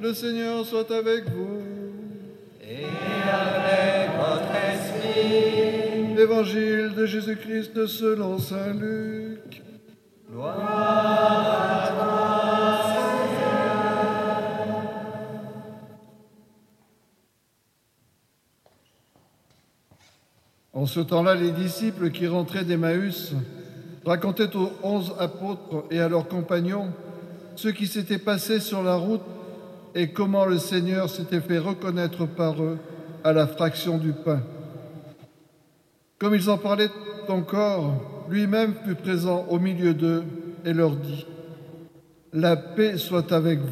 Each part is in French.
Le Seigneur soit avec vous. Et avec votre esprit. Évangile de Jésus-Christ selon saint Luc. Gloire à toi, Seigneur. En ce temps-là, les disciples qui rentraient d'Emmaüs racontaient aux 11 apôtres et à leurs compagnons ce qui s'était passé sur la route et comment le Seigneur s'était fait reconnaître par eux à la fraction du pain. Comme ils en parlaient encore, lui-même fut présent au milieu d'eux et leur dit : « La paix soit avec vous. »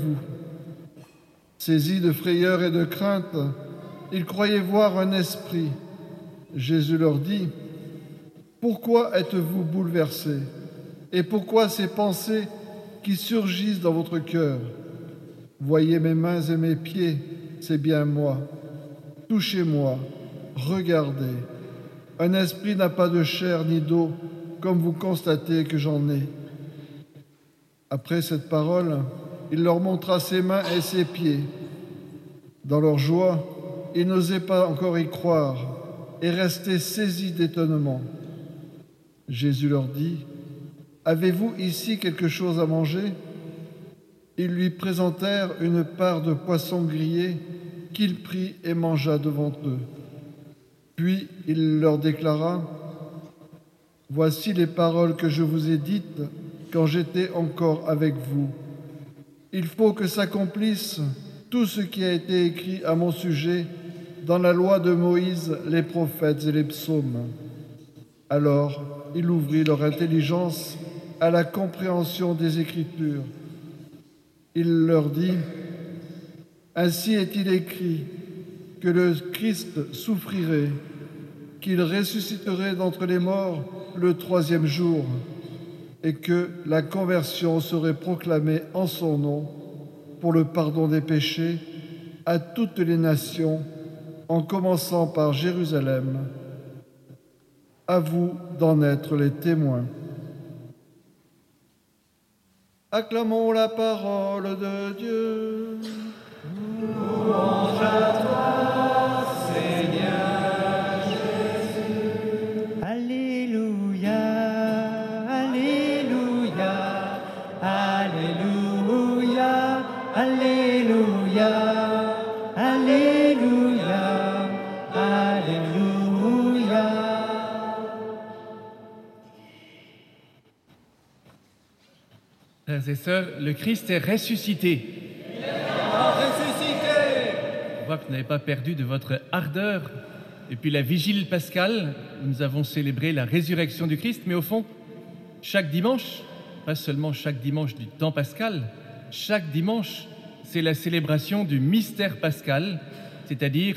Saisis de frayeur et de crainte, ils croyaient voir un esprit. Jésus leur dit : « Pourquoi êtes-vous bouleversés ? Et pourquoi ces pensées qui surgissent dans votre cœur ? Voyez mes mains et mes pieds, c'est bien moi. Touchez-moi, regardez. Un esprit n'a pas de chair ni d'eau, comme vous constatez que j'en ai. » Après cette parole, il leur montra ses mains et ses pieds. Dans leur joie, ils n'osaient pas encore y croire et restaient saisis d'étonnement. Jésus leur dit : « Avez-vous ici quelque chose à manger ? » Ils lui présentèrent une part de poisson grillé qu'il prit et mangea devant eux. Puis il leur déclara : « Voici les paroles que je vous ai dites quand j'étais encore avec vous. Il faut que s'accomplisse tout ce qui a été écrit à mon sujet dans la loi de Moïse, les prophètes et les psaumes. » Alors il ouvrit leur intelligence à la compréhension des Écritures. Il leur dit : « Ainsi est-il écrit que le Christ souffrirait, qu'il ressusciterait d'entre les morts le troisième jour, et que la conversion serait proclamée en son nom pour le pardon des péchés à toutes les nations, en commençant par Jérusalem. À vous d'en être les témoins. » Acclamons la parole de Dieu. Louange à toi, Seigneur Jésus. Alléluia, Alléluia, Alléluia, Alléluia, Alléluia, Alléluia. Frères et sœurs, le Christ est ressuscité. Je vois que vous n'avez pas perdu de votre ardeur. Depuis la vigile pascale, nous avons célébré la résurrection du Christ, mais au fond, chaque dimanche, pas seulement chaque dimanche du temps pascal, chaque dimanche, c'est la célébration du mystère pascal, c'est-à-dire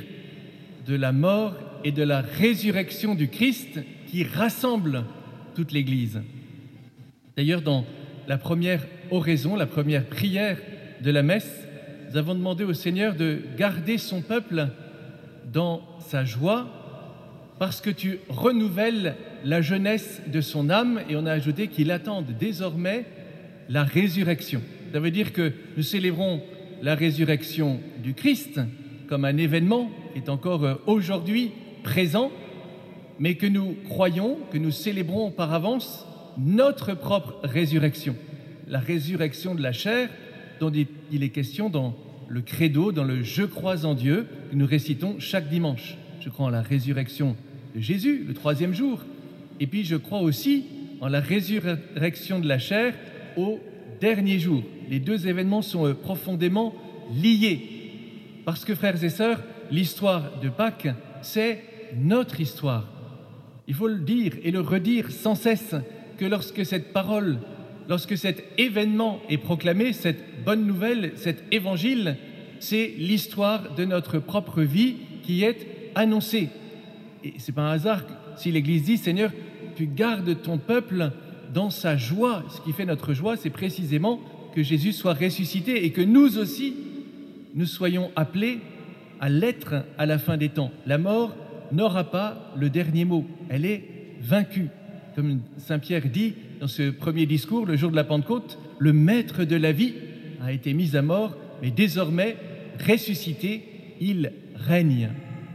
de la mort et de la résurrection du Christ qui rassemble toute l'Église. D'ailleurs, dans la première oraison, la première prière de la messe, nous avons demandé au Seigneur de garder son peuple dans sa joie parce que tu renouvelles la jeunesse de son âme, et on a ajouté qu'il attend désormais la résurrection. Ça veut dire que nous célébrons la résurrection du Christ comme un événement qui est encore aujourd'hui présent, mais que nous croyons, que nous célébrons par avance notre propre résurrection, la résurrection de la chair dont il est question dans le credo, dans le « Je crois en Dieu » que nous récitons chaque dimanche. Je crois en la résurrection de Jésus, le troisième jour, et puis je crois aussi en la résurrection de la chair au dernier jour. Les deux événements sont profondément liés, parce que, frères et sœurs, l'histoire de Pâques, c'est notre histoire. Il faut le dire et le redire sans cesse, que lorsque cette parole, lorsque cet événement est proclamé, cette bonne nouvelle, cet évangile, c'est l'histoire de notre propre vie qui est annoncée. Et c'est pas un hasard si l'Église dit « Seigneur, tu gardes ton peuple dans sa joie ». Ce qui fait notre joie, c'est précisément que Jésus soit ressuscité et que nous aussi, nous soyons appelés à l'être à la fin des temps. La mort n'aura pas le dernier mot, elle est vaincue. Comme saint Pierre dit dans ce premier discours, le jour de la Pentecôte, le maître de la vie a été mis à mort mais désormais, ressuscité, il règne.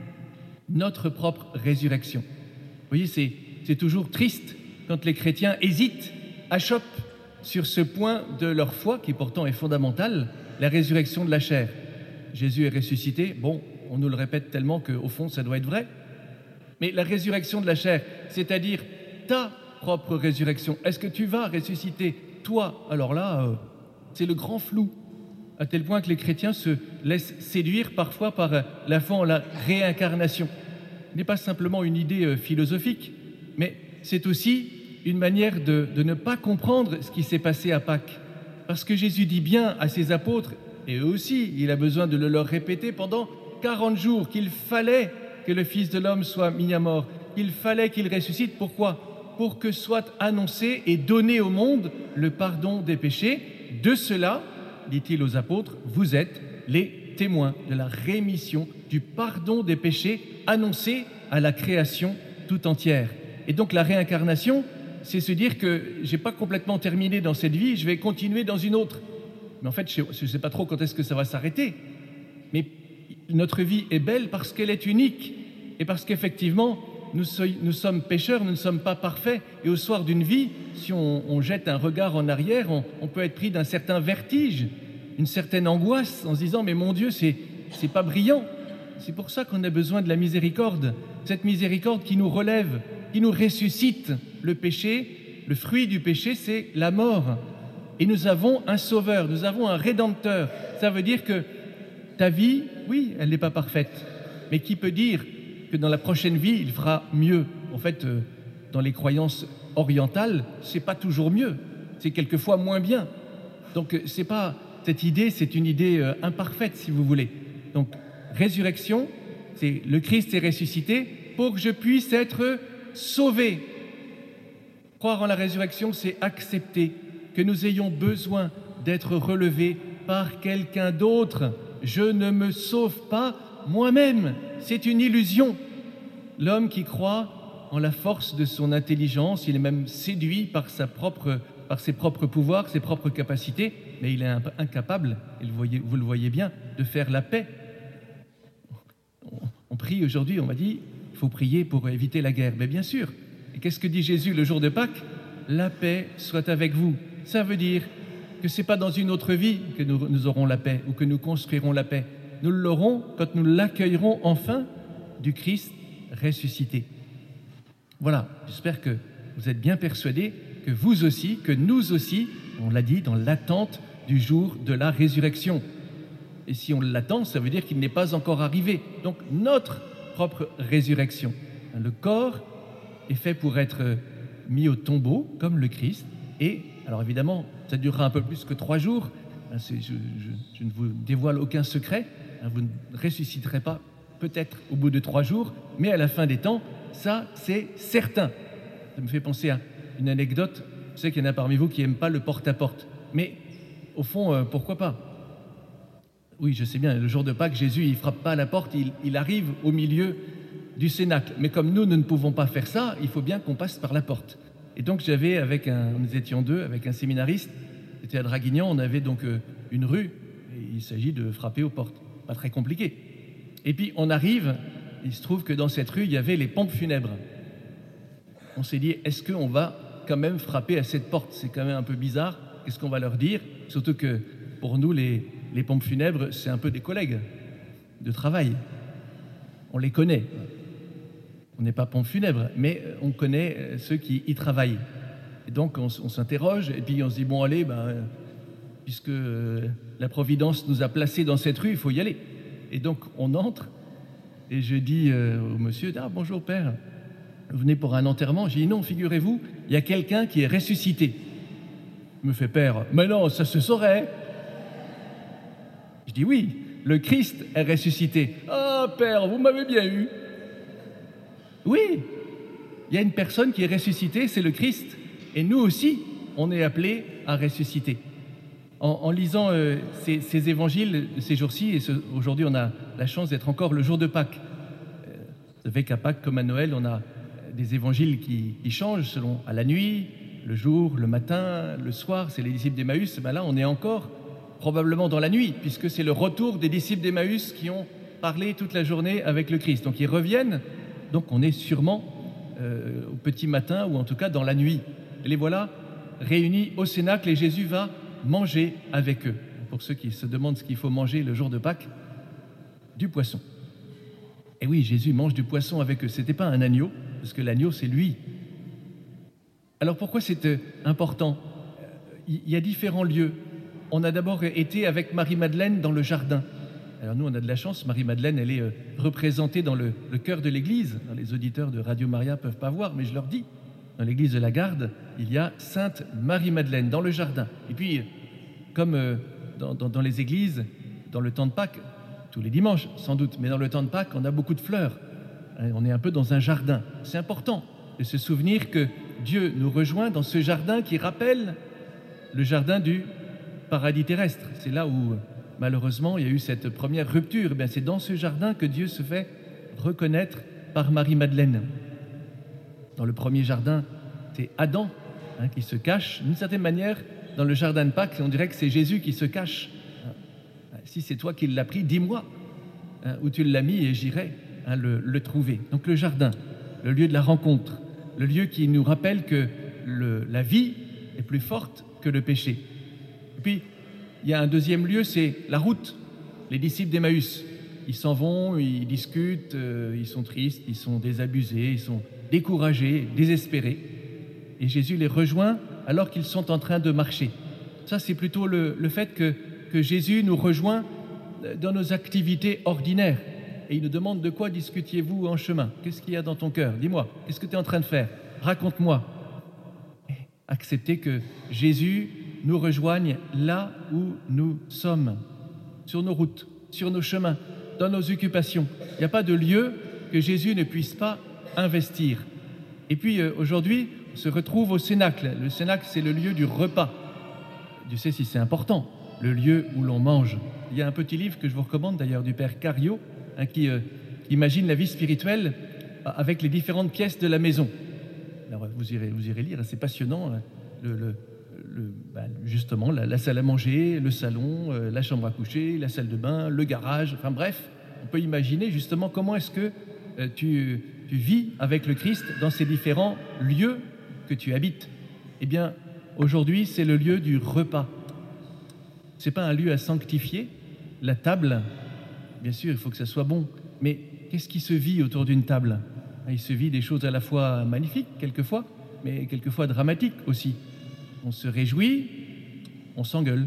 Notre propre résurrection. Vous voyez, c'est toujours triste quand les chrétiens hésitent, achoppent sur ce point de leur foi, qui pourtant est fondamental, la résurrection de la chair. Jésus est ressuscité, bon, on nous le répète tellement qu'au fond, ça doit être vrai. Mais la résurrection de la chair, c'est-à-dire ta propre résurrection, est-ce que tu vas ressusciter, toi? Alors là, c'est le grand flou, à tel point que les chrétiens se laissent séduire parfois par la foi en la réincarnation. Ce n'est pas simplement une idée philosophique, mais c'est aussi une manière de ne pas comprendre ce qui s'est passé à Pâques. Parce que Jésus dit bien à ses apôtres, et eux aussi, il a besoin de le leur répéter pendant 40 jours, qu'il fallait que le Fils de l'homme soit mis à mort, qu'il fallait qu'il ressuscite. Pourquoi? Pour que soit annoncé et donné au monde le pardon des péchés. De cela, dit-il aux apôtres, vous êtes les témoins de la rémission, du pardon des péchés annoncé à la création tout entière. Et donc la réincarnation, c'est se dire que je n'ai pas complètement terminé dans cette vie, je vais continuer dans une autre. Mais en fait, je ne sais pas trop quand est-ce que ça va s'arrêter. Mais notre vie est belle parce qu'elle est unique et parce qu'effectivement, nous sommes pécheurs, nous ne sommes pas parfaits. Et au soir d'une vie, si on jette un regard en arrière, on peut être pris d'un certain vertige, une certaine angoisse en se disant « mais mon Dieu, c'est pas brillant ». C'est pour ça qu'on a besoin de la miséricorde, cette miséricorde qui nous relève, qui nous ressuscite. Le péché, le fruit du péché, c'est la mort. Et nous avons un sauveur, nous avons un rédempteur. Ça veut dire que ta vie, oui, elle n'est pas parfaite. Mais qui peut dire que dans la prochaine vie, il fera mieux? En fait, dans les croyances orientales, c'est pas toujours mieux. C'est quelquefois moins bien. Donc, c'est pas cette idée, c'est une idée imparfaite, si vous voulez. Donc, résurrection, c'est le Christ est ressuscité pour que je puisse être sauvé. Croire en la résurrection, c'est accepter que nous ayons besoin d'être relevés par quelqu'un d'autre. Je ne me sauve pas moi-même. C'est une illusion. L'homme qui croit en la force de son intelligence, il est même séduit par ses propres pouvoirs, ses propres capacités, mais il est incapable, et vous le voyez bien, de faire la paix. On prie aujourd'hui, on m'a dit, il faut prier pour éviter la guerre. Mais bien sûr. Et qu'est-ce que dit Jésus le jour de Pâques? La paix soit avec vous. Ça veut dire que ce n'est pas dans une autre vie que nous aurons la paix ou que nous construirons la paix. Nous l'aurons quand nous l'accueillerons enfin du Christ ressuscité. Voilà, j'espère que vous êtes bien persuadés que vous aussi, que nous aussi, on l'a dit, dans l'attente du jour de la résurrection. Et si on l'attend, ça veut dire qu'il n'est pas encore arrivé. Donc notre propre résurrection. Le corps est fait pour être mis au tombeau, comme le Christ. Et, alors évidemment, ça durera un peu plus que 3 jours. Je ne vous dévoile aucun secret. Vous ne ressusciterez pas peut-être au bout de 3 jours, mais à la fin des temps, ça, c'est certain. Ça me fait penser à une anecdote. Je sais qu'il y en a parmi vous qui n'aiment pas le porte-à-porte. Mais au fond, pourquoi pas? Oui, je sais bien, le jour de Pâques, Jésus, il ne frappe pas à la porte, il arrive au milieu du cénacle. Mais comme nous ne pouvons pas faire ça, il faut bien qu'on passe par la porte. Et donc, nous étions 2 avec un séminariste, c'était à Draguignan, on avait donc une rue, et il s'agit de frapper aux portes. Pas très compliqué. Et puis, on arrive, il se trouve que dans cette rue, il y avait les pompes funèbres. On s'est dit, est-ce qu'on va quand même frapper à cette porte? C'est quand même un peu bizarre. Qu'est-ce qu'on va leur dire? Surtout que, pour nous, les pompes funèbres, c'est un peu des collègues de travail. On les connaît. On n'est pas pompes funèbres, mais on connaît ceux qui y travaillent. Et donc, on s'interroge, et puis on se dit, bon, allez, puisque la Providence nous a placés dans cette rue, il faut y aller. Et donc, on entre, et je dis au monsieur, « Ah, bonjour père, vous venez pour un enterrement ?» J'ai dit, « Non, figurez-vous, il y a quelqu'un qui est ressuscité. » Il me fait, « Père, mais non, ça se saurait. » Je dis, « Oui, le Christ est ressuscité. »« Ah, père, vous m'avez bien eu. » Oui, il y a une personne qui est ressuscitée, c'est le Christ. Et nous aussi, on est appelés à ressusciter. En lisant ces évangiles ces jours-ci, et aujourd'hui on a la chance d'être encore le jour de Pâques. Vous savez qu'à Pâques, comme à Noël, on a des évangiles qui changent selon à la nuit, le jour, le matin, le soir, c'est les disciples d'Emmaüs. Ben là, on est encore probablement dans la nuit, puisque c'est le retour des disciples d'Emmaüs qui ont parlé toute la journée avec le Christ. Donc ils reviennent, donc on est sûrement au petit matin, ou en tout cas dans la nuit. Et les voilà réunis au Cénacle et Jésus va manger avec eux. Pour ceux qui se demandent ce qu'il faut manger le jour de Pâques, du poisson. Et oui, Jésus mange du poisson avec eux. Ce n'était pas un agneau, parce que l'agneau, c'est lui. Alors pourquoi c'est important? Il y a différents lieux. On a d'abord été avec Marie-Madeleine dans le jardin. Alors nous, on a de la chance, Marie-Madeleine, elle est représentée dans le chœur de l'église. Les auditeurs de Radio Maria ne peuvent pas voir, mais je leur dis, dans l'église de la Garde, il y a Sainte Marie-Madeleine dans le jardin. Et puis, comme dans les églises, dans le temps de Pâques, tous les dimanches sans doute, mais dans le temps de Pâques, on a beaucoup de fleurs. On est un peu dans un jardin. C'est important de se souvenir que Dieu nous rejoint dans ce jardin qui rappelle le jardin du paradis terrestre. C'est là où, malheureusement, il y a eu cette première rupture. Eh c'est dans ce jardin que Dieu se fait reconnaître par Marie-Madeleine. Dans le premier jardin, c'est Adam qui se cache. D'une certaine manière, dans le jardin de Pâques, on dirait que c'est Jésus qui se cache. Si c'est toi qui l'as pris, dis-moi où tu l'as mis et j'irai le trouver. Donc le jardin, le lieu de la rencontre, le lieu qui nous rappelle que la vie est plus forte que le péché. Et puis, il y a un deuxième lieu, c'est la route. Les disciples d'Emmaüs, ils s'en vont, ils discutent, ils sont tristes, ils sont désabusés, ils sont découragés, désespérés. Et Jésus les rejoint alors qu'ils sont en train de marcher. Ça, c'est plutôt le fait que Jésus nous rejoint dans nos activités ordinaires. Et il nous demande: de quoi discutiez-vous en chemin? Qu'est-ce qu'il y a dans ton cœur? Dis-moi, qu'est-ce que tu es en train de faire? Raconte-moi. Accepter que Jésus nous rejoigne là où nous sommes, sur nos routes, sur nos chemins, dans nos occupations. Il n'y a pas de lieu que Jésus ne puisse pas investir. Et puis aujourd'hui, on se retrouve au Cénacle. Le Cénacle, c'est le lieu du repas. Dieu sait si c'est important, le lieu où l'on mange. Il y a un petit livre que je vous recommande d'ailleurs du Père Cario, qui imagine la vie spirituelle avec les différentes pièces de la maison. Alors vous irez lire, c'est passionnant. Justement, la salle à manger, le salon, la chambre à coucher, la salle de bain, le garage, enfin bref, on peut imaginer justement comment est-ce que tu vis avec le Christ dans ces différents lieux que tu habites. Eh bien, aujourd'hui, c'est le lieu du repas. C'est pas un lieu à sanctifier. La table, bien sûr, il faut que ça soit bon, mais qu'est-ce qui se vit autour d'une table? Il se vit des choses à la fois magnifiques, quelquefois, mais quelquefois dramatiques aussi. On se réjouit, on s'engueule.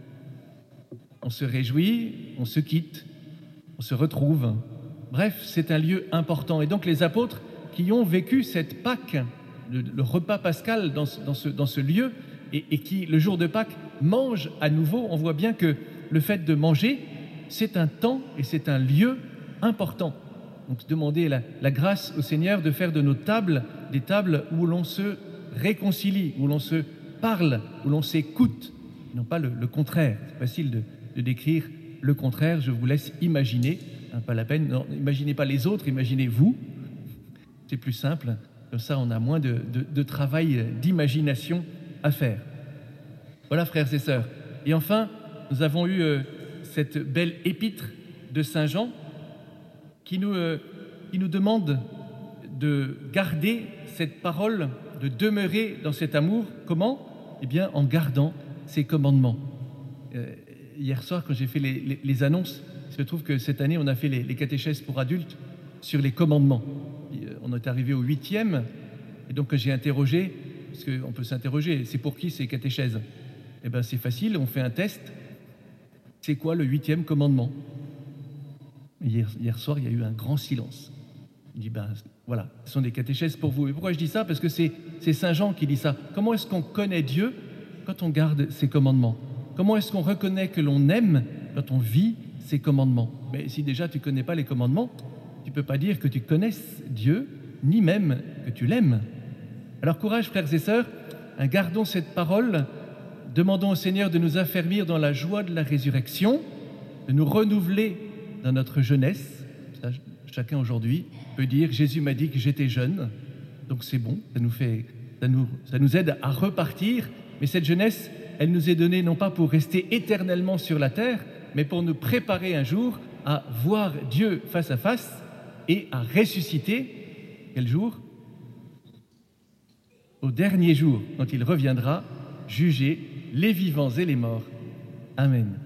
On se réjouit, on se quitte, on se retrouve. Bref, c'est un lieu important. Et donc les apôtres qui ont vécu cette Pâques, le repas pascal dans ce lieu, et qui, le jour de Pâques, mangent à nouveau, on voit bien que le fait de manger, c'est un temps et c'est un lieu important. Donc demander la grâce au Seigneur de faire de nos tables des tables où l'on se réconcilie, où l'on se parle, où l'on s'écoute, non pas le contraire. C'est facile de décrire le contraire, je vous laisse imaginer, pas la peine, imaginez pas les autres, imaginez vous, c'est plus simple, comme ça on a moins de travail d'imagination à faire. Voilà, frères et sœurs. Et enfin, nous avons eu cette belle épître de Saint Jean qui nous demande de garder cette parole, de demeurer dans cet amour. Comment? Eh bien, en gardant ses commandements. Hier soir, quand j'ai fait les annonces, il se trouve que cette année, on a fait les catéchèses pour adultes sur les commandements. On est arrivé au 8e, et donc j'ai interrogé, parce qu'on peut s'interroger, c'est pour qui ces catéchèses? Eh bien, c'est facile, on fait un test. C'est quoi le 8e commandement? Hier soir, il y a eu un grand silence. Il dit, voilà, ce sont des catéchèses pour vous. Et pourquoi je dis ça? Parce que c'est Saint Jean qui dit ça. Comment est-ce qu'on connaît Dieu quand on garde ses commandements? Comment est-ce qu'on reconnaît que l'on aime quand on vit ses commandements? Mais si déjà tu ne connais pas les commandements, tu ne peux pas dire que tu connaisses Dieu, ni même que tu l'aimes. Alors courage, frères et sœurs, gardons cette parole, demandons au Seigneur de nous affermir dans la joie de la résurrection, de nous renouveler dans notre jeunesse. Ça, chacun aujourd'hui peut dire: Jésus m'a dit que j'étais jeune, donc c'est bon, ça nous aide à repartir, mais cette jeunesse, elle nous est donnée non pas pour rester éternellement sur la terre, mais pour nous préparer un jour à voir Dieu face à face et à ressusciter. Quel jour? Au dernier jour, quand il reviendra juger les vivants et les morts. Amen.